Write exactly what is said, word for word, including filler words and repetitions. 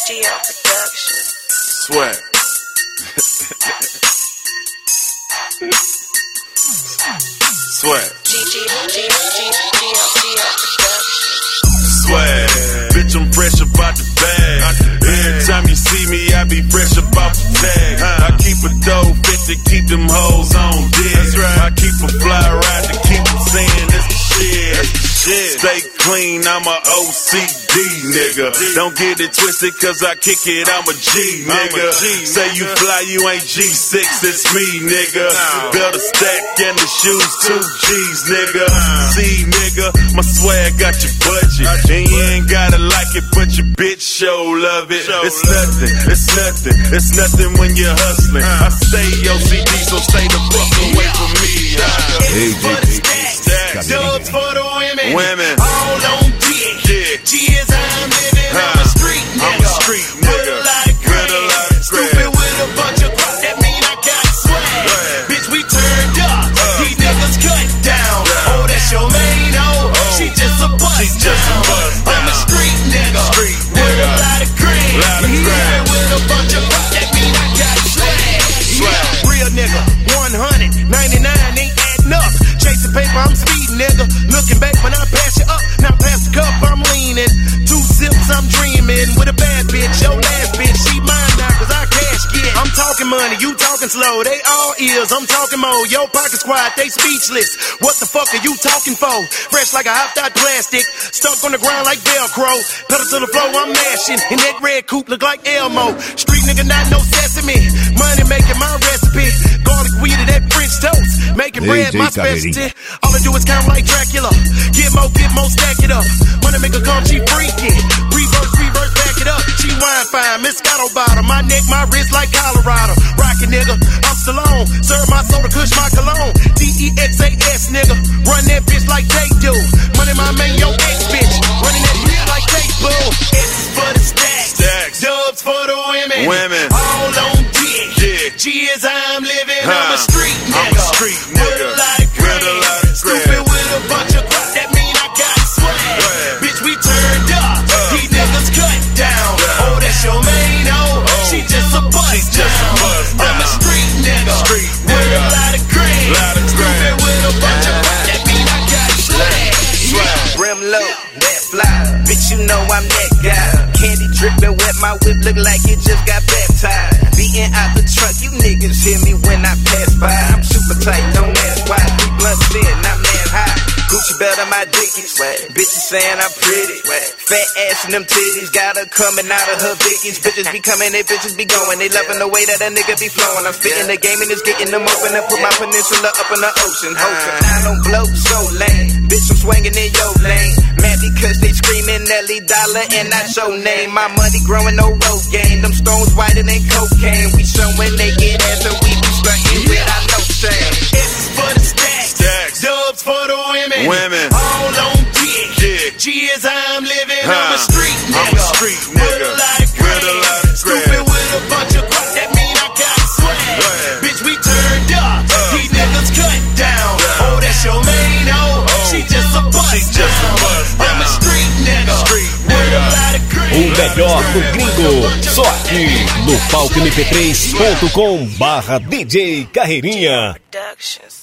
G L Production. Sweat. Sweat. G G G G G L Production. Sweat. Bitch, I'm fresh about the bag. Every time you see me, I be fresh about the tag. I keep a dough fit to keep them hoes on deck. I keep a fly ride to keep them saying it's the shit. Stay clean, I'm a O C D nigga. Don't get it twisted, cause I kick it, I'm a G nigga. Say you fly, you ain't G six, it's me nigga. Build a stack and the shoes, two G's nigga. See nigga, my swag got your budget. And you ain't gotta like it, but your bitch show love it. It's nothing, it's nothing, it's nothing when you're hustling. I stay O C D, so stay the fuck away from me. Hey, for the stacks, dubs for the women. Women. All on dick. Yeah. G is I'm living. Huh. I'm a street nigga. I'm a street nigga. With a lot of grade. Stupid with a bunch of crap. That mean I got swag. Right. Bitch, we turned up. Uh. These niggas cut down. Yeah. Oh, that's your main oh. Oh. She just a bust She just a bust down. I'm a street nigga. Street with nigga. a lot of grade. Lot of grade. With a bunch of crap. That mean I got swag. Swag. Real nigga. one hundred ninety-nine ain't adding up. Chasing paper, I'm speeding, nigga. Looking back when I pass you up. Now pass the cup, I'm leaning. Two sips, I'm dreaming. With a bad bitch, your last bitch, she mine now, cause I cash get. I'm talking money, you talking slow. They all ears, I'm talking more. Your pocket's quiet, they speechless. What the fuck are you talking for? Fresh like a hopped out plastic. Stuck on the ground like Velcro. Pedal to the floor, I'm mashing. And that red coupe look like Elmo. Street nigga, not no sesame. Money making my recipe. Garlic weed to that French toast. Making bread, my specialty. All I do is count like Dracula. Get more, get more, stack it up. Money make her come, she freaking. Reverse, reverse, back it up. She wine fine, Moscato bottle. My neck, my wrist like Colorado. Rockin' nigga, I'm Stallone. Serve my soda, kush my cologne. D E X A S nigga. Run that bitch like they do. Money my man, yo ex bitch. Running that bitch like they boo. S is for the stacks. Stacks. Dubs for the women. Women. All on dick. Yeah. G is I'm living. Huh. I'm a street nigga. I'm a street nigga. With a lot of With a lot of Stupid with a bunch of crap, that mean I got swag. Right. Bitch, we turned up. Uh. These niggas cut down. Yeah. Oh, that's your main oh. Oh. She just a bust She just a down. bust I'm a down. street nigga. Street with nigga. a lot of grade. Lot of Stupid grade. with a bunch of crap, that mean I got swag. Swag. Brim low, that fly. Bitch, you know I'm that guy. Candy dripping wet, my whip look like it just got baptized. Beating out the truck, you niggas hear me when I pass by. I'm super tight, don't ask why. We blunt thin, I'm man high. Gucci belt on my dickies. Bitches saying I'm pretty. Fat ass and them titties got her coming out of her bickies. Bitches be coming, they bitches be going. They loving the way that a nigga be flowing. I'm spitting the game and it's getting them open. I put my peninsula up in the ocean. Hoping I don't blow so lame. Bitch, I'm swinging in your lane. Mad because they screaming Nelly Dollar and not your name. My money growing, no road game. Them stones whiter than cocaine. We showing naked ass and we be stunting without no shame. S is for the stacks. Stacks. Dubs for the women. Women. All on dick. Yeah. G is I'm living. Huh. I'm a street nigga. I'm a street nigga. With a lot of With a lot of Stupid grade. with a bunch of crap. That mean I got swag. Right. Bitch, we turned up. Uh. These niggas cut down. Yeah. Oh, that's your main oh. Oh. She just a bust She just a down. bust I'm a down. street nigga. Street With a nigga. lot of grade. O melhor do gringo, só aqui no palco M P três ponto com barra D J Carreirinha. Productions.